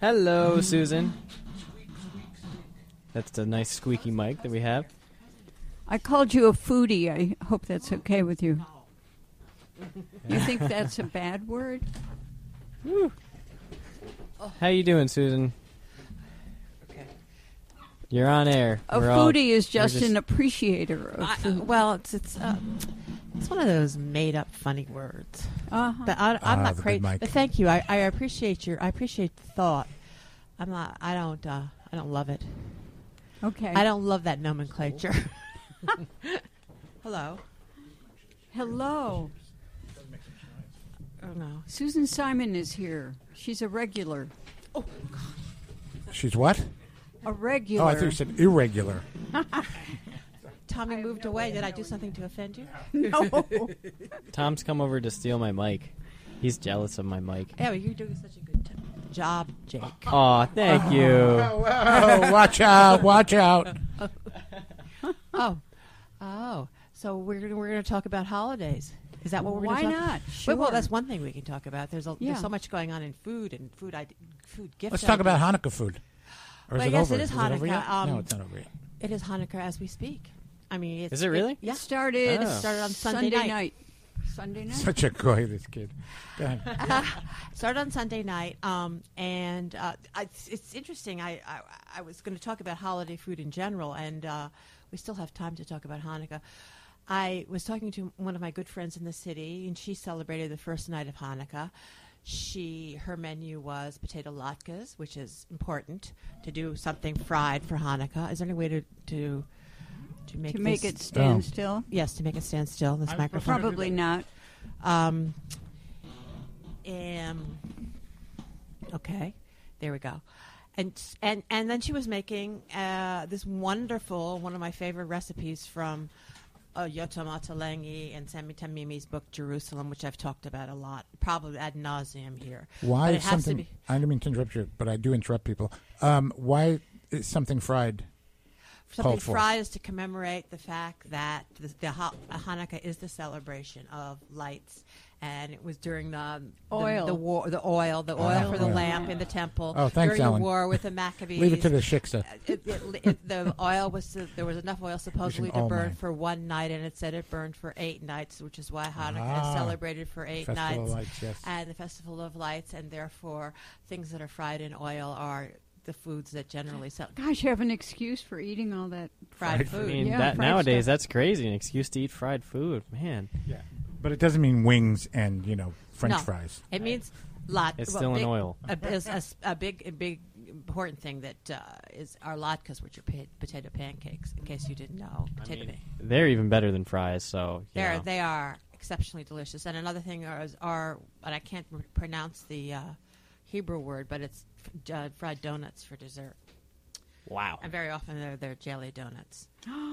Hello, Susan. That's the nice squeaky mic that we have. I called you a foodie. I hope that's okay with you. You think that's a bad word? Woo. How you doing, Susan? Okay. You're on air. A foodie is just an appreciator of food. Well, it's one of those made up funny words. Uh-huh. But I'm not the crazy. good mic. But thank you. I appreciate the thought. I don't love it. Okay. I don't love that nomenclature. Hello. Hello. Oh no. Susan Simon is here. She's a regular. She's what? A regular. Oh, I thought you said irregular. Tommy moved away. Did I do something to offend you? No. Tom's come over to steal my mic. He's jealous of my mic. Yeah, well, you're doing such a good job, Jake. Aw, thank you. Oh, watch out! Watch out! Oh. So we're gonna talk about holidays. Is that what we're Why going to talk? not? Sure. Well, that's one thing we can talk about. There's Yeah. so much going on in food and food gifts. Let's talk about Hanukkah food. Or is Well, it yes, over? it is Is it over Hanukkah. yet? No, it's not over yet. It is Hanukkah as we speak. I mean, Is it really? Yeah. It started, Oh. It started on Sunday night. Sunday night? Such a guy, this kid. Go ahead. Started on Sunday night, and it's interesting. I was going to talk about holiday food in general, and we still have time to talk about Hanukkah. I was talking to one of my good friends in the city, and she celebrated the first night of Hanukkah. Her menu was potato latkes, which is important to do something fried for Hanukkah. Is there any way to make it stand still? Yes, to make it stand still. This microphone. Probably not. Okay, there we go. And then she was making this wonderful, one of my favorite recipes from Yotam Atalangi and Sami Tamimi's book Jerusalem, which I've talked about a lot, probably ad nauseum here. Why But it is has to something? be- I didn't mean to interrupt you, but I do interrupt people. Why is something fried? Something called for? fried is to commemorate the fact that Hanukkah is the celebration of lights, and it was during the Oil. the oil for the oil. lamp in the temple. Oh, thanks, during Ellen. the war with the Maccabees. Leave it to the shiksa. The oil was there was enough oil supposedly to all burn night. for one night, and it said it burned for 8 nights, which is why Hanukkah is celebrated for 8 Festival nights. of Lights, yes. And the Festival of Lights, and therefore things that are fried in oil are the foods that generally sell Gosh, you have an excuse for eating all that. fried I food. mean, Yeah, that fried nowadays, stuff. that's crazy. An excuse to eat fried food. Man. Yeah, but it doesn't mean wings and French No. fries. It means lot. It's still in big- oil. A big important thing that is our latkes, which are potato pancakes. In case you didn't know, They're even better than fries, so. they are exceptionally delicious. And another thing are and I can't pronounce the Hebrew word, but it's fried donuts for dessert. Wow. And very often they're jelly donuts.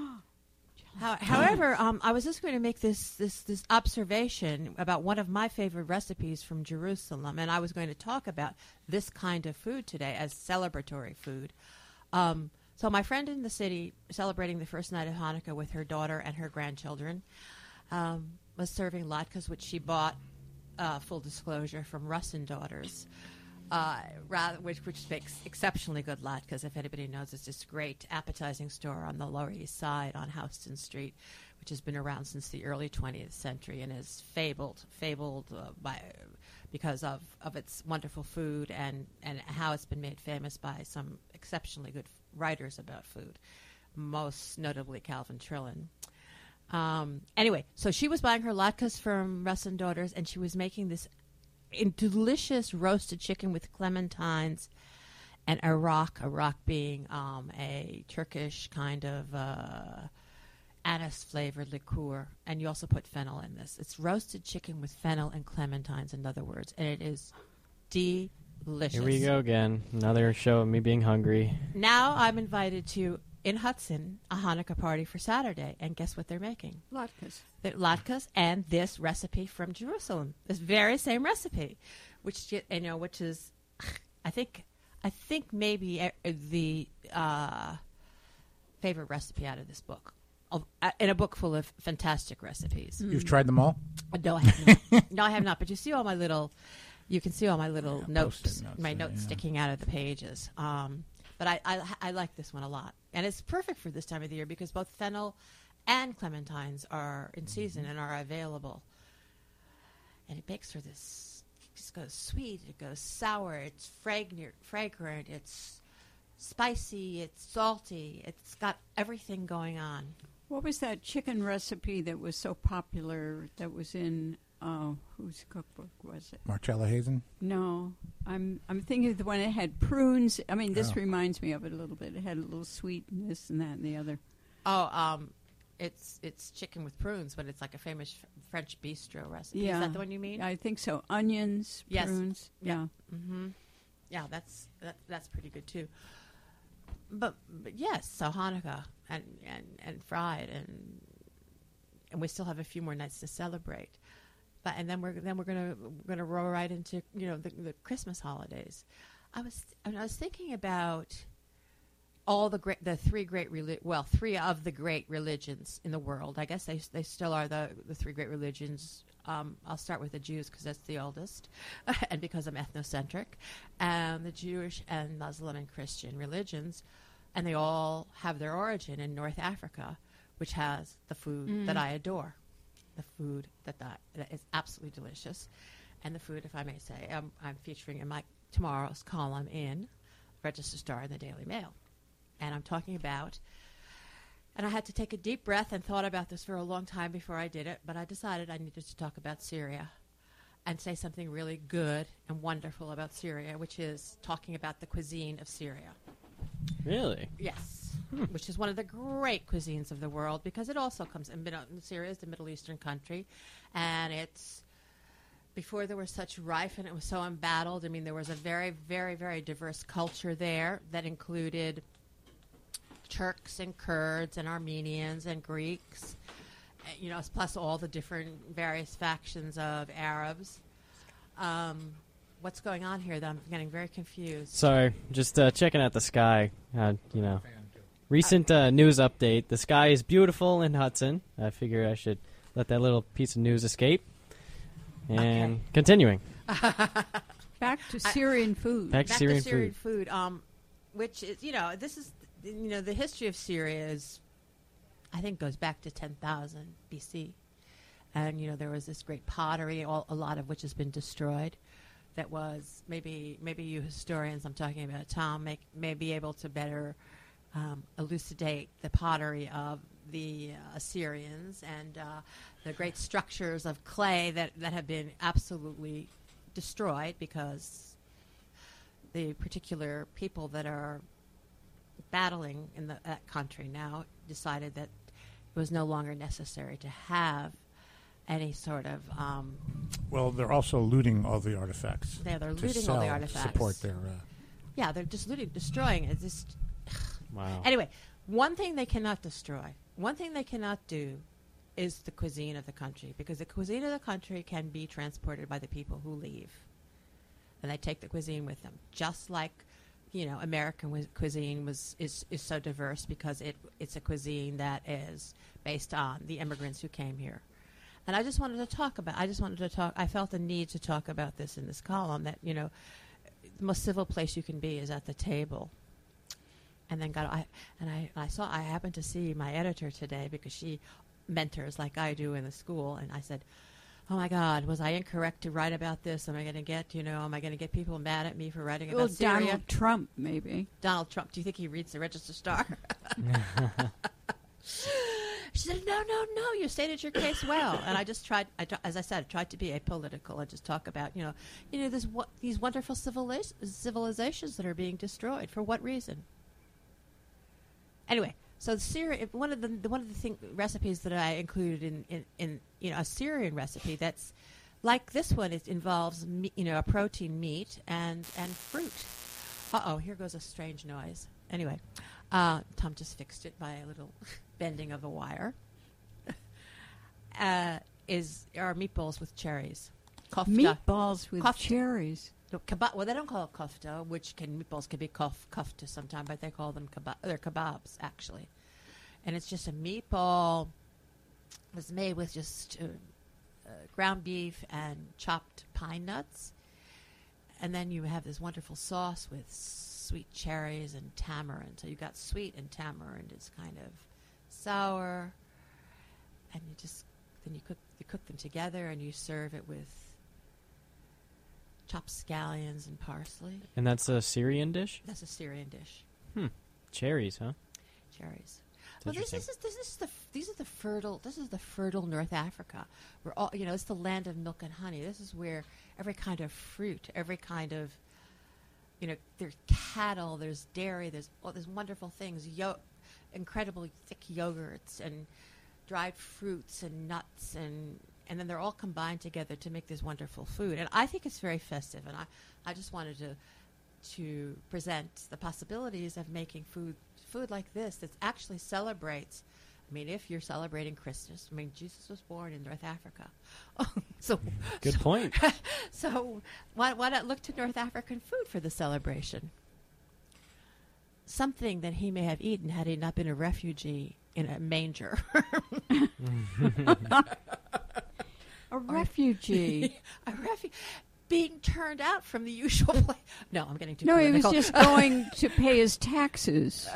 However, I was just going to make this observation about one of my favorite recipes from Jerusalem, and I was going to talk about this kind of food today as celebratory food. So my friend in the city, celebrating the first night of Hanukkah with her daughter and her grandchildren, was serving latkes, which she bought, full disclosure, from Russ and Daughters. Which makes exceptionally good latkes. If anybody knows, it's this great appetizing store on the Lower East Side on Houston Street, which has been around since the early 20th century and is fabled because of its wonderful food and how it's been made famous by some exceptionally good writers about food, most notably Calvin Trillin. Anyway, so she was buying her latkes from Russ and Daughters, and she was making this delicious roasted chicken with clementines and arak being a Turkish kind of anise-flavored liqueur. And you also put fennel in this. It's roasted chicken with fennel and clementines, in other words, and it is delicious. Here we go again. Another show of me being hungry. Now I'm invited to, in Hudson, a Hanukkah party for Saturday, and guess what they're making? Latkes. The latkes and this recipe from Jerusalem, this very same recipe, which is, I think maybe the favorite recipe out of this book, in a book full of fantastic recipes. You've tried them all? No, I have not. No, I have not. But you see all my little You can see all my little notes, Post-it notes my there, notes yeah. sticking out of the pages. But I like this one a lot. And it's perfect for this time of the year because both fennel and clementines are in season and are available. And it makes for this, it just goes sweet, it goes sour, it's fragrant, it's spicy, it's salty, it's got everything going on. What was that chicken recipe that was so popular that was in, whose cookbook was it? Marcella Hazen. No, I'm thinking of the one that had prunes. I mean, this Oh. reminds me of it a little bit. It had a little sweet and this and that and the other. Oh, it's chicken with prunes, but it's like a famous French bistro recipe. Yeah. Is that the one you mean? I think so. Onions, Yes. prunes. Yeah. Mm-hmm. Yeah, that's pretty good too. But yes, so Hanukkah and fried and we still have a few more nights to celebrate. But and then we're gonna roll right into the Christmas holidays. I was thinking about all the three of the great religions in the world. I guess they still are the three great religions. I'll start with the Jews because that's the oldest, and because I'm ethnocentric, and the Jewish and Muslim and Christian religions, and they all have their origin in North Africa, which has the food that I adore, the food that is absolutely delicious, and the food, if I may say, I'm featuring in my tomorrow's column in Register Star and the Daily Mail. And I'm talking about, and I had to take a deep breath and thought about this for a long time before I did it, but I decided I needed to talk about Syria and say something really good and wonderful about Syria, which is talking about the cuisine of Syria. Really? Yes, which is one of the great cuisines of the world because it also comes in Syria is the Middle Eastern country, and it's before there was such rife and it was so embattled. I mean, there was a very, very, very diverse culture there that included Turks and Kurds and Armenians and Greeks, plus all the different various factions of Arabs. What's going on here? That I'm getting very confused. Sorry, just checking out the sky. Recent news update. The sky is beautiful in Hudson. I figure I should let that little piece of news escape. And continuing. Back to Syrian food. Back to Syrian food. Which is, this is, the history of Syria is, I think, goes back to 10,000 BC. And, there was this great pottery, a lot of which has been destroyed. That was, maybe you historians I'm talking about, Tom, may be able to better elucidate the pottery of the Assyrians and the great structures of clay that have been absolutely destroyed because the particular people that are battling in that country now decided that it was no longer necessary to have any sort of... Well, they're also looting all the artifacts. they're to looting sell, all the artifacts. Support their... Yeah, they're just looting, destroying it. Just Wow. Anyway, one thing they cannot destroy, one thing they cannot do is the cuisine of the country, because the cuisine of the country can be transported by the people who leave. And they take the cuisine with them, just like, American cuisine is so diverse because it's a cuisine that is based on the immigrants who came here. And I just wanted to talk, I felt the need to talk about this in this column, that, the most civil place you can be is at the table. And then I happened to see my editor today because she mentors like I do in the school, and I said, "Oh my God, was I incorrect to write about this? Am I going to get people mad at me for writing about Syria?" Donald Trump, maybe. Donald Trump. Do you think he reads the Register Star? She said, "No, you stated your case well." And I just tried, as I said, tried to be apolitical and just talk about, these wonderful civilizations that are being destroyed. For what reason? Anyway, so Syria, one of the recipes that I included in a Syrian recipe that's like this one, it involves a protein meat and fruit. Here goes a strange noise. Anyway, Tom just fixed it by a little bending of a wire. Are meatballs with cherries. Kofta. Meatballs with cherries. No, well, they don't call it kofta, meatballs can be kofta sometimes, but they call them they're kebabs, actually. And it's just a meatball that's made with just ground beef and chopped pine nuts and then you have this wonderful sauce with sweet cherries and tamarind. So you got sweet and tamarind. It's kind of sour, and you cook them together, and you serve it with chopped scallions and parsley. And that's a Syrian dish? That's a Syrian dish. Cherries, huh? Cherries. It's Well, this interesting. is the fertile North Africa. We're all, it's the land of milk and honey. This is where every kind of fruit, every kind of, there's cattle, there's dairy, there's wonderful things, incredibly thick yogurts and dried fruits and nuts, and then they're all combined together to make this wonderful food. And I think it's very festive, and I just wanted to present the possibilities of making food like this that actually celebrates. I mean, if you're celebrating Christmas, Jesus was born in North Africa. Good point. So why not look to North African food for the celebration? Something that he may have eaten had he not been a refugee in a manger. A refugee. Being turned out from the usual place. No, I'm getting too No, he was political. just going to pay his taxes.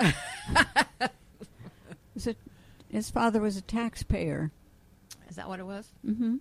His father was a taxpayer. Is that what it was? Mm-hmm.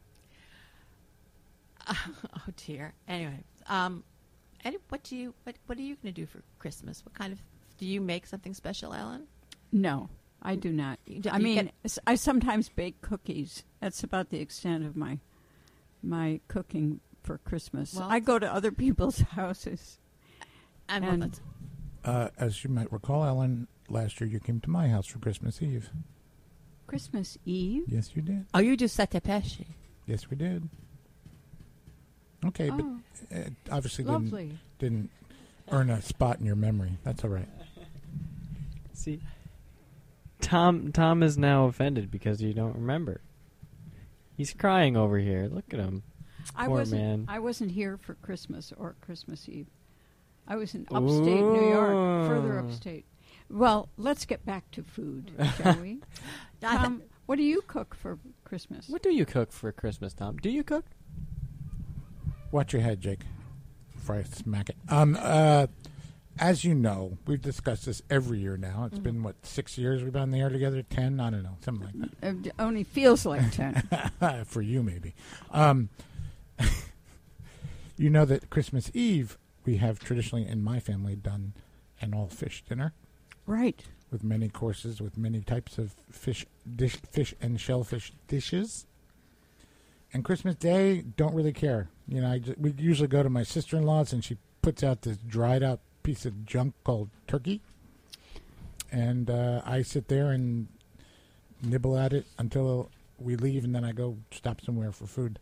Oh dear. Anyway, what are you going to do for Christmas? What kind of do you make something special, Ellen? No, I do not. I sometimes bake cookies. That's about the extent of my cooking for Christmas. Well, I go to other people's houses. And As you might recall, Ellen, last year you came to my house for Christmas Eve. Christmas Eve? Yes, you did. you do satepesci. Yes, we did. Okay, Oh, but it obviously lovely. didn't earn a spot in your memory. That's all right. See, Tom is now offended because you don't remember. He's crying over here. Look at him. Poor man. I wasn't here for Christmas or Christmas Eve. I was in upstate New York, further upstate. Well, let's get back to food, shall we? Tom, what do you cook for Christmas? What do you cook for Christmas, Tom? Do you cook? Watch your head, Jake, before I smack it. As you know, we've discussed this every year now. It's been, 6 years we've been on the air together? 10? I don't know. Something like that. It only feels like 10. For you, maybe. You know that Christmas Eve, we have traditionally in my family done an all-fish dinner. Right. With many courses, with many types of fish and shellfish dishes. And Christmas Day, don't really care. We usually go to my sister-in-law's, and she puts out this dried-out piece of junk called turkey. And I sit there and nibble at it until we leave, and then I go stop somewhere for food.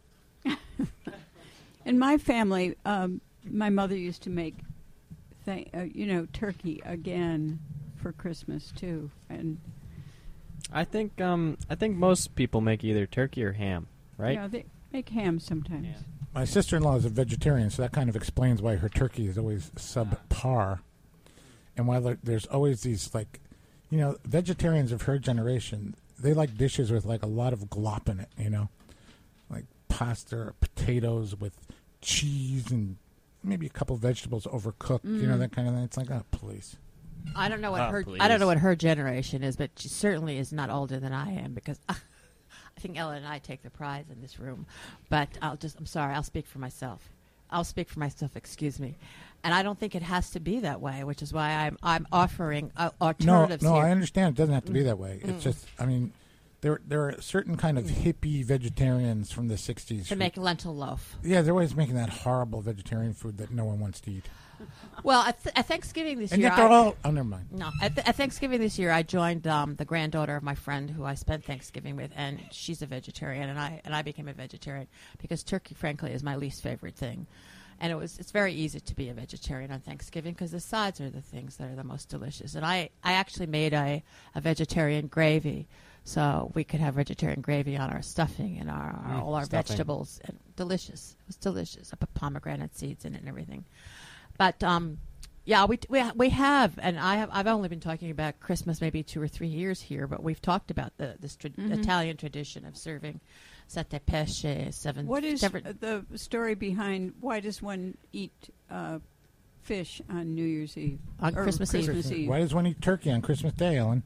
In my family, my mother used to make, turkey again for Christmas too, and I think most people make either turkey or ham, right? Yeah, they make ham sometimes. Yeah. My sister-in-law is a vegetarian, so that kind of explains why her turkey is always subpar. And while there's always these, vegetarians of her generation, they like dishes with, a lot of glop in it, like pasta or potatoes with cheese and maybe a couple vegetables overcooked, that kind of thing. It's like, oh, please. I don't know what please. I don't know what her generation is, but she certainly is not older than I am, because I think Ellen and I take the prize in this room. But I'm sorry, I'll speak for myself. Excuse me. And I don't think it has to be that way, which is why I'm offering alternatives No, here. I understand. It doesn't have to be that way. It's just, there are certain kind of hippie vegetarians from the 60s. To make lentil loaf. Yeah, they're always making that horrible vegetarian food that no one wants to eat. Well, at Thanksgiving this And year, yet they're all... Oh, never mind. No, at Thanksgiving this year, I joined the granddaughter of my friend who I spent Thanksgiving with, and she's a vegetarian, and I became a vegetarian because turkey, frankly, is my least favorite thing. And it's very easy to be a vegetarian on Thanksgiving because the sides are the things that are the most delicious. And I actually made a vegetarian gravy, so we could have vegetarian gravy on our stuffing and all our stuffing. vegetables. And delicious. It was delicious. I put pomegranate seeds in it and everything. But yeah, we have, and I've only been talking about Christmas maybe 2 or 3 years here, but we've talked about this Italian tradition of serving sette pesce, seven. What is different. the story behind why does one eat fish on New Year's Eve? On Or Christmas Eve. Why does one eat turkey on Christmas Day, Ellen?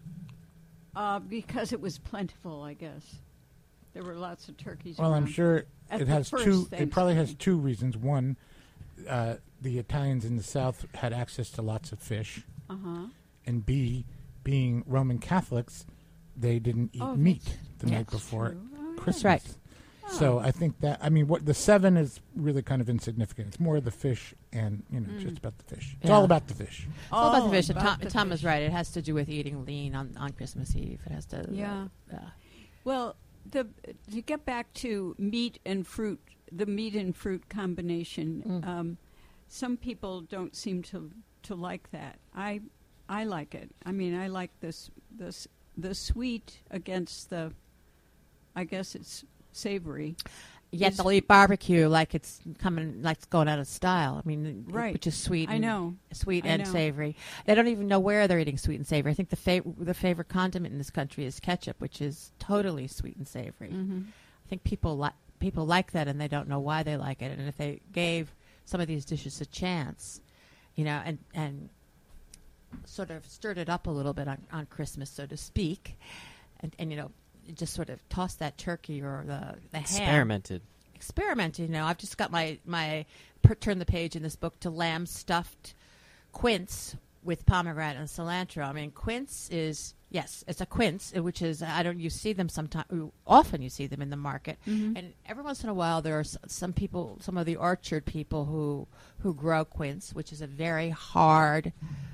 Because it was plentiful, I guess. There were lots of turkeys Well, around. I'm sure At it the has first two. It probably has Thanksgiving. 2 reasons. One, the Italians in the South had access to lots of fish, Uh-huh. and B, being Roman Catholics, they didn't eat Oh, meat that's- the night that's before True. Oh, yeah. Christmas. right. So I think that what the 7 is really kind of insignificant. It's more the fish, and it's just about the fish. It's all Yeah. about the fish. It's all about the Oh, fish. And about Tom the is fish. right. It has to do with eating lean on Christmas Eve. It has to. Yeah. Well, to get back to meat and fruit, the meat and fruit combination, some people don't seem to like that. I like it. I mean, I like the sweet against the, I guess it's savory. Yet is- they'll eat barbecue like it's going out of style. I mean, Right. which is sweet. I and, know. sweet I and know. savory. They don't even know where they're eating sweet and savory. I think the favorite condiment in this country is ketchup, which is totally sweet and savory. Mm-hmm. I think people like that, and they don't know why they like it. And if they gave some of these dishes a chance, and sort of stirred it up a little bit on Christmas, so to speak, and just sort of toss that turkey or the ham. Experimented. I've just got my turn the page in this book to lamb stuffed quince with pomegranate and cilantro. I mean, quince is, yes, it's a quince, which is, you see them sometimes, often you see them in the market. Mm-hmm. And every once in a while there are some people, some of the orchard people who grow quince, which is a very hard,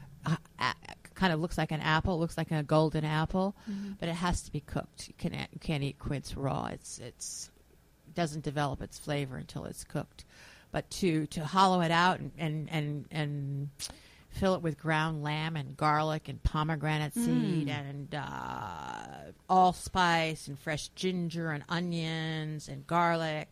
kind of looks like an apple, looks like a golden apple, but it has to be cooked. You can't eat quince raw. It doesn't develop its flavor until it's cooked. But to hollow it out and fill it with ground lamb and garlic and pomegranate seed and allspice and fresh ginger and onions and garlic,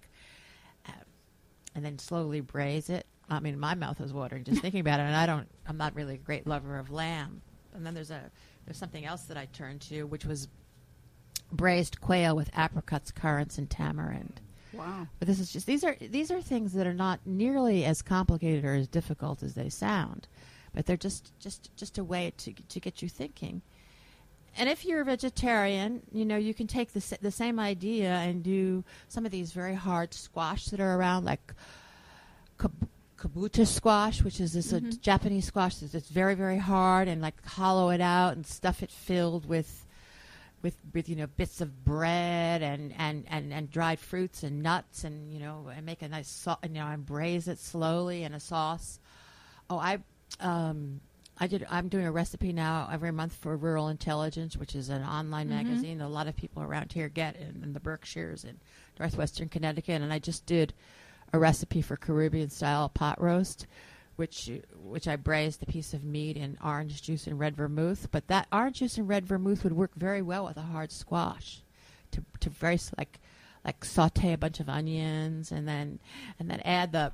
and then slowly braise it. I mean, my mouth is watering just thinking about it, and I'm not really a great lover of lamb. And then there's something else that I turned to, which was braised quail with apricots, currants, and tamarind. Wow. But this is just these are things that are not nearly as complicated or as difficult as they sound, but they're just a way to get you thinking. And if you're a vegetarian, you can take the same idea and do some of these very hard squash that are around, like kabuta squash, which is this Japanese squash that's very, very hard, and like hollow it out and stuff it filled with bits of bread and dried fruits and nuts, and and make a nice sauce, and braise it slowly in a sauce. I'm doing a recipe now every month for Rural Intelligence, which is an online magazine that a lot of people around here get in the Berkshires and northwestern Connecticut, and I just did a recipe for Caribbean style pot roast, which I braised a piece of meat in orange juice and red vermouth. But that orange juice and red vermouth would work very well with a hard squash, to very like saute a bunch of onions and then add the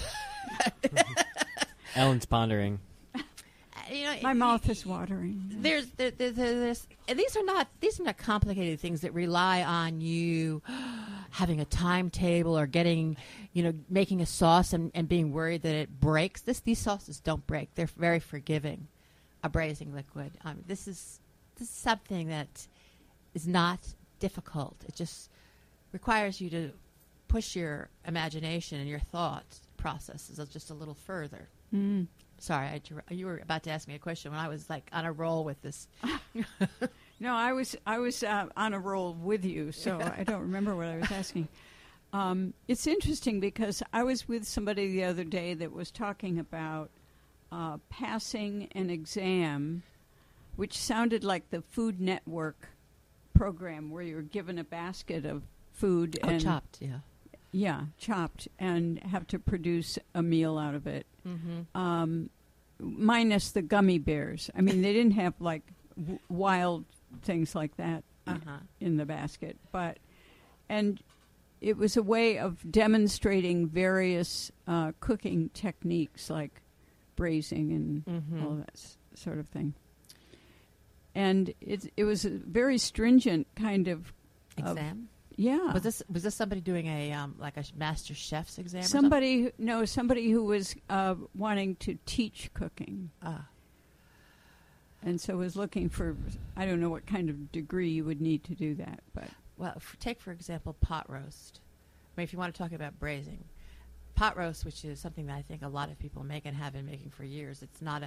Ellen's pondering. My mouth is watering. There's and these are not complicated things that rely on you having a timetable or making a sauce and being worried that it breaks. These sauces don't break. They're very forgiving. A braising liquid. This is something that is not difficult. It just requires you to push your imagination and your thought processes just a little further. Mm. Sorry, you were about to ask me a question when I was like on a roll with this. No, I was on a roll with you, so I don't remember what I was asking. It's interesting because I was with somebody the other day that was talking about passing an exam, which sounded like the Food Network program where you're given a basket of food and Chopped, yeah. Yeah, chopped, and have to produce a meal out of it. Mm-hmm. Minus the gummy bears. I mean, they didn't have like wild things like that in the basket, and it was a way of demonstrating various cooking techniques like braising and all that sort of thing. And it was a very stringent kind of exam. Yeah. Was this somebody doing a like a master chef's exam? Somebody who was wanting to teach cooking. And so was looking for, I don't know what kind of degree you would need to do that, but Well, take for example pot roast. I mean, if you want to talk about braising, pot roast, which is something that I think a lot of people make and have been making for years. It's not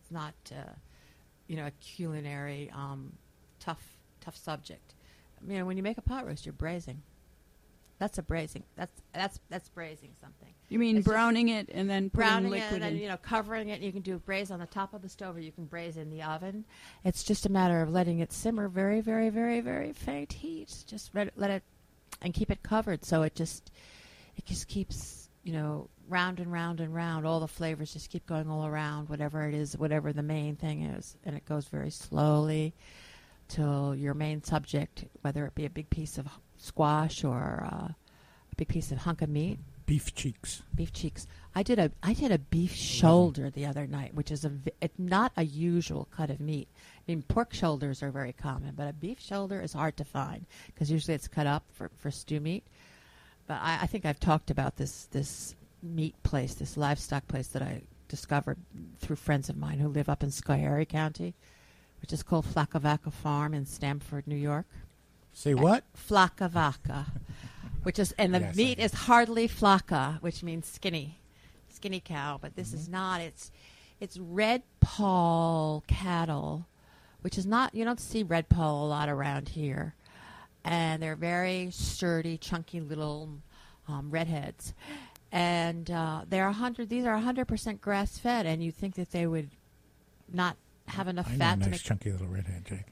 a culinary tough subject. You know, when you make a pot roast, you're braising. That's a braising. That's braising something. you mean It's just browning it and then putting Browning it liquid and in? then, covering it. You can do braise on the top of the stove, or you can braise in the oven. It's just a matter of letting it simmer very, very, very, very faint heat. Just let it and keep it covered, so it just keeps round and round and round. All the flavors just keep going all around, whatever it is, whatever the main thing is, and it goes very slowly till your main subject, whether it be a big piece of squash or a big piece of hunk of meat. Beef cheeks. Beef cheeks. I did a beef shoulder the other night, which is it's not a usual cut of meat. I mean, pork shoulders are very common, but a beef shoulder is hard to find because usually it's cut up for stew meat. But I think I've talked about this meat place, this livestock place that I discovered through friends of mine who live up in Schoharie County, which is called Flacavaca Farm in Stamford, New York. Say what? Flacavaca, which is, and the Yes, meat is hardly flaca, which means skinny cow. But this is not. It's red poll cattle, which is not. You don't see red poll a lot around here, and they're very sturdy, chunky little redheads, and they're 100. These are 100% grass fed, and you think that they would not have enough I know fat a nice to make. chunky little redhead, Jake.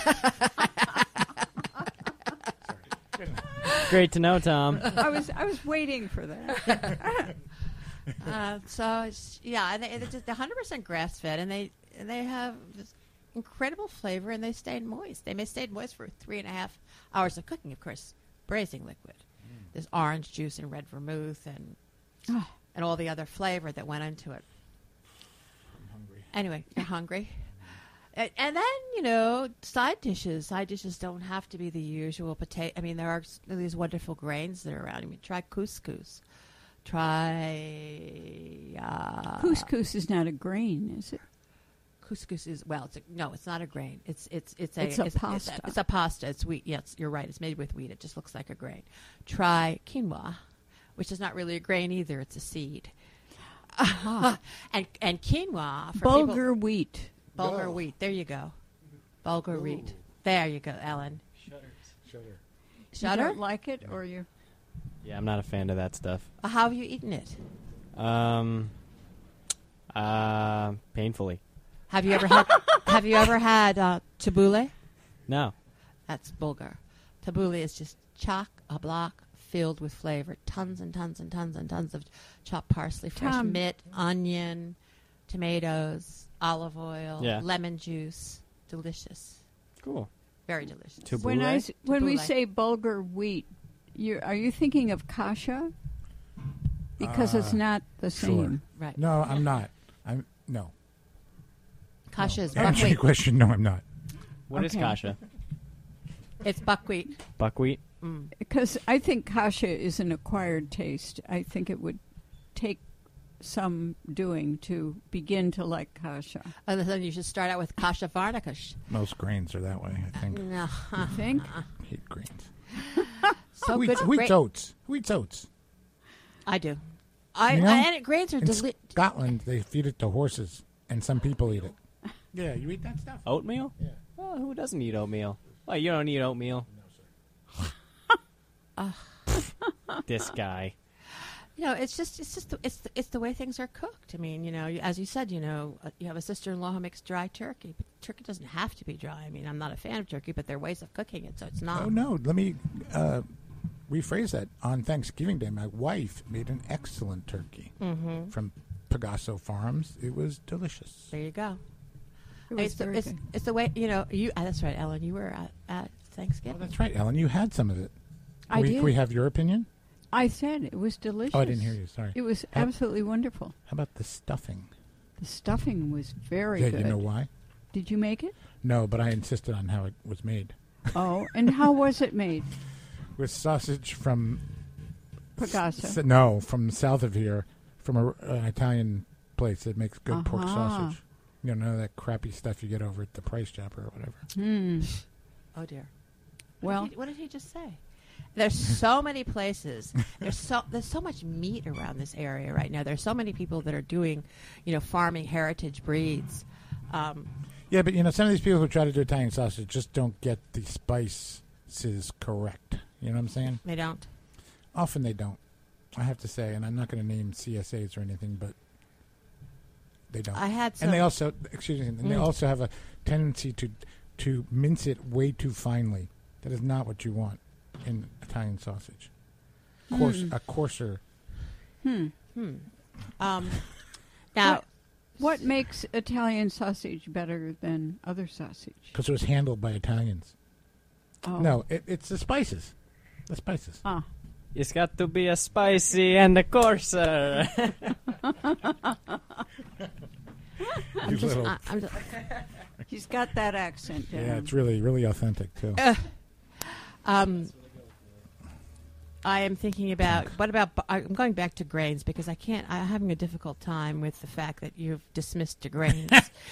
Great to know, Tom. I was waiting for that. So it's, and they're just 100% grass fed, and they have this incredible flavor, and they stayed moist. They may stayed moist for 3.5 hours of cooking, of course, braising liquid. There's orange juice and red vermouth and all the other flavor that went into it. I'm hungry. Anyway, you're hungry. And then, side dishes. Side dishes don't have to be the usual potato. I mean, there are these wonderful grains that are around. I mean, try couscous. Couscous is not a grain, is it? Couscous is it's not a grain. It's a pasta. It's a pasta. It's wheat. Yes, you're right. It's made with wheat. It just looks like a grain. Try quinoa, which is not really a grain either. It's a seed. And quinoa for Bulgur wheat. Bulgur wheat. There you go. Bulgur wheat. There you go, Ellen. Shudder. You Shutter? don't like it, or you? Yeah, I'm not a fan of that stuff. How have you eaten it? Painfully. Have you ever had tabbouleh? No. That's bulgur. Tabbouleh is just chock a block filled with flavor. Tons and tons and tons and tons of chopped parsley, fresh Tom. mint, onion, tomatoes, olive oil, Yeah. lemon juice. Delicious. Cool. Very delicious. When we Tabbouleh. say bulgur wheat, are you thinking of kasha? Because it's not the sure. same. Right. No, I'm not. No. Kasha is To answer your buckwheat. question, no, I'm not. What is Okay. kasha? It's buckwheat. Buckwheat? Because I think kasha is an acquired taste. I think it would take some doing to begin to like kasha. Other than you should start out with kasha varnakash. Most grains are that way, I think. No. You think? I hate grains. So Who good. eats, who eats Great- oats? Who eats oats? I do. You know? And grains are In delicious. Scotland, they feed it to horses, and some people eat it. Yeah, you eat that stuff? Oatmeal? Yeah. Well, who doesn't eat oatmeal? Well, you don't eat oatmeal. This guy. It's the way things are cooked. I mean, as you said, you have a sister-in-law who makes dry turkey, but turkey doesn't have to be dry. I mean, I'm not a fan of turkey, but there are ways of cooking it, so it's not. Oh, no. Let me rephrase that. On Thanksgiving Day, my wife made an excellent turkey from Pegaso Farms. It was delicious. There you go. It was very good. It's the way you. That's right, Ellen. You were at Oh, Thanksgiving. that's right, Ellen. You had some of it. I did. Can we have your opinion? I said it was delicious. Oh, I didn't hear you. Sorry. It was How- absolutely wonderful. How about the stuffing? The stuffing was very Yeah, good. you know why? Did you make it? No, but I insisted on how it was made. Oh, and how was it made? with sausage from Pagasa. no, from south of here, from an Italian place that makes good pork sausage. You know, none of that crappy stuff you get over at the Price Chopper or whatever. Oh dear. Well, What did he just say? There's so many places. There's so much meat around this area right now. There's so many people that are doing, farming heritage breeds. Yeah, but some of these people who try to do Italian sausage just don't get the spices correct. You know what I'm saying? They don't. Often they don't. I have to say, and I'm not going to name CSAs or anything, but they don't. I had some. And they also, excuse me, and they also have a tendency to mince it way too finely. That is not what you want in Italian sausage. A coarser. Now, what makes Italian sausage better than other sausage? Because it was handled by Italians. Oh. No, it's the spices. The spices. Ah. It's got to be a spicy and a coarser. I'm just. He's got that accent down. Yeah, it's really, really authentic, too. I am thinking about I'm going back to grains because I'm having a difficult time with the fact that you've dismissed the grains.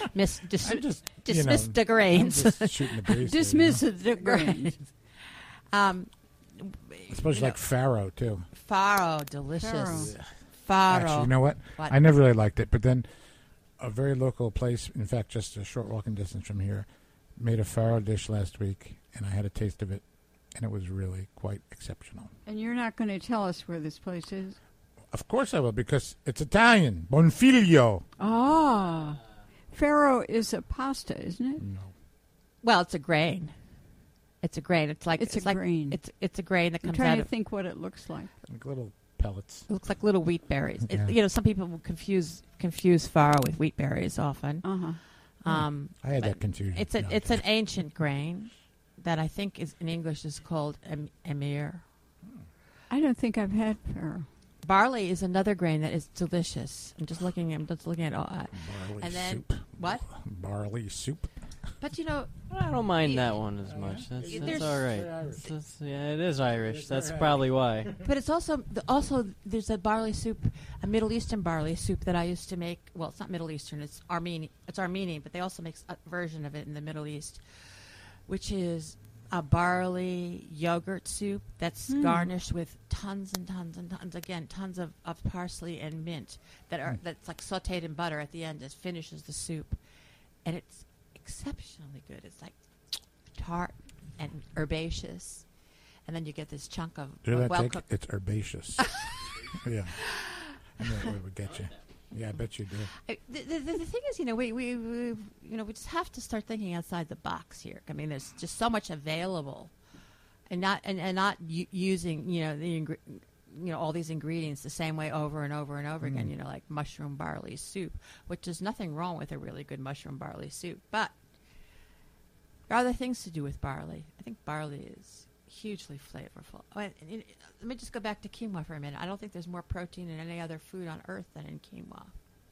Dismissed the grains. I'm just shooting the breeze. Dismiss the grains. I suppose you like farro, too. Farro, delicious. Farro. Actually, you know what? I never really liked it, but then a very local place, in fact, just a short walking distance from here, made a farro dish last week, and I had a taste of it, and it was really quite exceptional. And you're not going to tell us where this place is? Of course I will, because it's Italian. Bonfiglio. Ah. Farro is a pasta, isn't it? No. Well, it's a grain. It's a grain. It's a grain. It's a grain that I'm comes trying out to of. think what it looks like. Like little pellets. It looks like little wheat berries. Yeah. Some people will confuse farro with wheat berries often. I had that confusion. It's an ancient grain that I think is in English is called emir. I don't think I've had farro. Barley is another grain that is delicious. I'm just looking at all that. Barley And then soup. what? Barley soup. But I don't mind that one as much. That's all right. It is Irish. That's probably why. But it's also there's a barley soup, a Middle Eastern barley soup that I used to make. Well, it's not Middle Eastern. It's Armenian. It's Armenian, but they also make a version of it in the Middle East, which is a barley yogurt soup that's garnished with tons and tons and tons, again, tons of parsley and mint that's like sautéed in butter at the end. It finishes the soup, and it's exceptionally good. It's like tart and herbaceous, and then you get this chunk of well-cooked. It's herbaceous. Yeah, I know it would get you. Yeah, I bet you do. The thing is, we just have to start thinking outside the box here. I mean, there's just so much available, and not using all these ingredients the same way over and over and over again. Like mushroom barley soup, which there's nothing wrong with a really good mushroom barley soup, but there are other things to do with barley. I think barley is hugely flavorful. Let me just go back to quinoa for a minute. I don't think there's more protein in any other food on earth than in quinoa.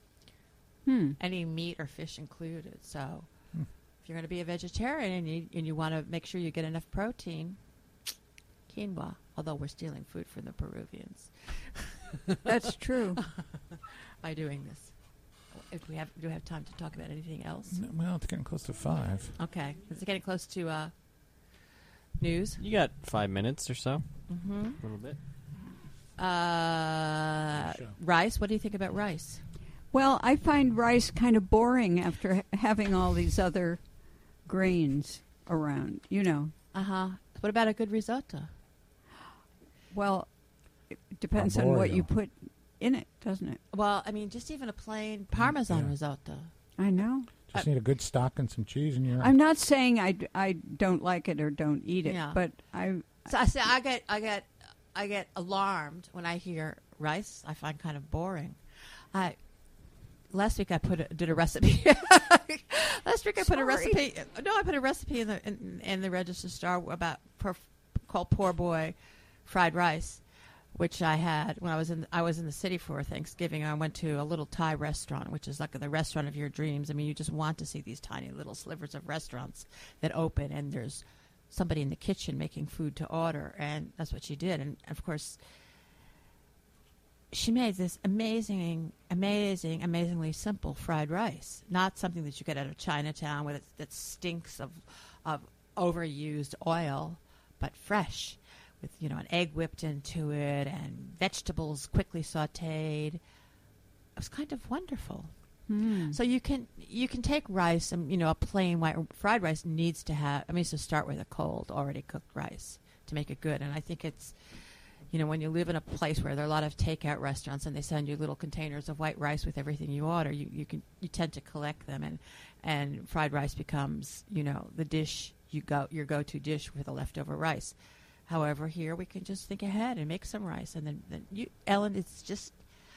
Any meat or fish included. So if you're going to be a vegetarian and you want to make sure you get enough protein, quinoa, although we're stealing food from the Peruvians. That's true. By doing this. Do we have time to talk about anything else? No, well, it's getting close to 5. Okay. Is it getting close to news? You got 5 minutes or so. Mm-hmm. A little bit. Rice. What do you think about rice? Well, I find rice kind of boring after having all these other grains around, What about a good risotto? Well, it depends on what you put in it, doesn't it? Well, I mean, just even a plain Parmesan risotto. I know. Just need a good stock and some cheese, and you're. I'm not saying I don't like it or don't eat it, but So I get alarmed when I hear rice. I find kind of boring. Last week I did a recipe. Last week I put a recipe. No, I put a recipe in the Register Star called Poor Boy Fried Rice, which I had when I was in the city for Thanksgiving. I went to a little Thai restaurant, which is like the restaurant of your dreams. I mean, you just want to see these tiny little slivers of restaurants that open, and there's somebody in the kitchen making food to order, and that's what she did. And of course, she made this amazingly simple fried rice. Not something that you get out of Chinatown with that stinks of overused oil, but fresh, with an egg whipped into it and vegetables quickly sautéed. It was kind of wonderful. So you can take rice, and a plain white fried rice needs to start with a cold, already cooked rice to make it good. And I think it's, when you live in a place where there are a lot of takeout restaurants and they send you little containers of white rice with everything you order, you tend to collect them, and fried rice becomes the dish your go-to dish with the leftover rice. However, here we can just think ahead and make some rice, and then Ellen, it's just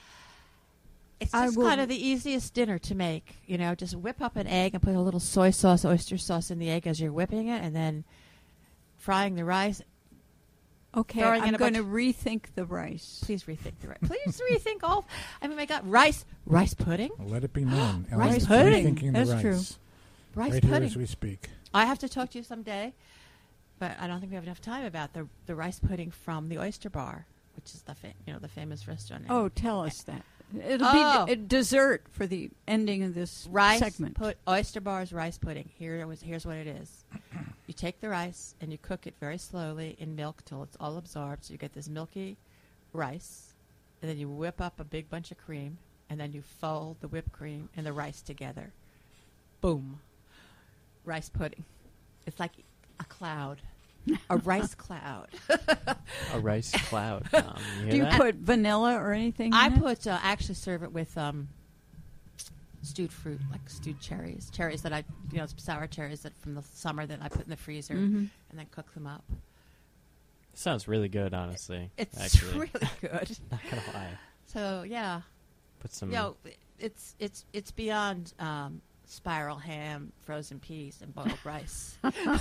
kind of the easiest dinner to make. Just whip up an egg and put a little soy sauce, oyster sauce in the egg as you're whipping it, and then frying the rice. Okay, I'm going to rethink the rice. Please rethink the rice. Please rethink all. I mean, my God, rice pudding. Let it be known. Rice pudding. Rethinking That's the rice. true. Rice right pudding. here as we speak. I have to talk to you someday, but I don't think we have enough time about the rice pudding from the Oyster Bar, which is the famous restaurant. Oh, tell us that. It'll be a dessert for the ending of this segment. Oyster Bar's rice pudding. Here's what it is. You take the rice and you cook it very slowly in milk till it's all absorbed. So you get this milky rice, and then you whip up a big bunch of cream, and then you fold the whipped cream and the rice together. Boom. Rice pudding. It's like a cloud. A rice cloud. A rice cloud. You Do you that? put vanilla or anything in it? Actually serve it with stewed fruit, like stewed cherries. Cherries that sour cherries that from the summer that I put in the freezer and then cook them up. Sounds really good, honestly. It's actually. really good. Not gonna lie. So, yeah. Put some. It's beyond spiral ham, frozen peas, and boiled rice.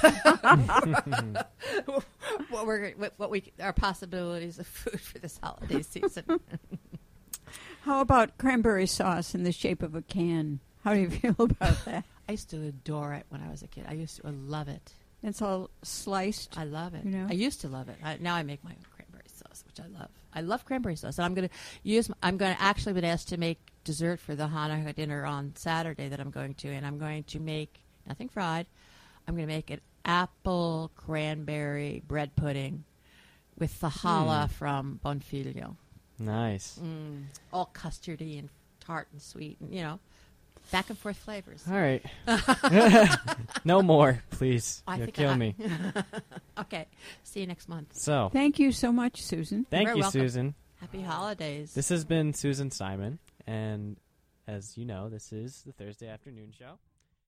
Our possibilities of food for this holiday season. How about cranberry sauce in the shape of a can? How do you feel about that? I used to adore it when I was a kid. I used to love it. It's all sliced. I love it. You know? I used to love it. Now I make my own cranberry sauce, which I love. I love cranberry sauce, and I'm going to actually been asked to make dessert for the Hanukkah dinner on Saturday that I'm going to, and I'm going to make nothing fried. I'm going to make an apple cranberry bread pudding with the challah from Bonfiglio. Nice. All custardy and tart and sweet, and back and forth flavors. All right. No more, please. You'll kill me. Okay. See you next month. So, Thank you so much, Susan. thank You're you, welcome. Susan. Happy holidays. This has been Susan Simon, and as you know, this is the Thursday Afternoon Show.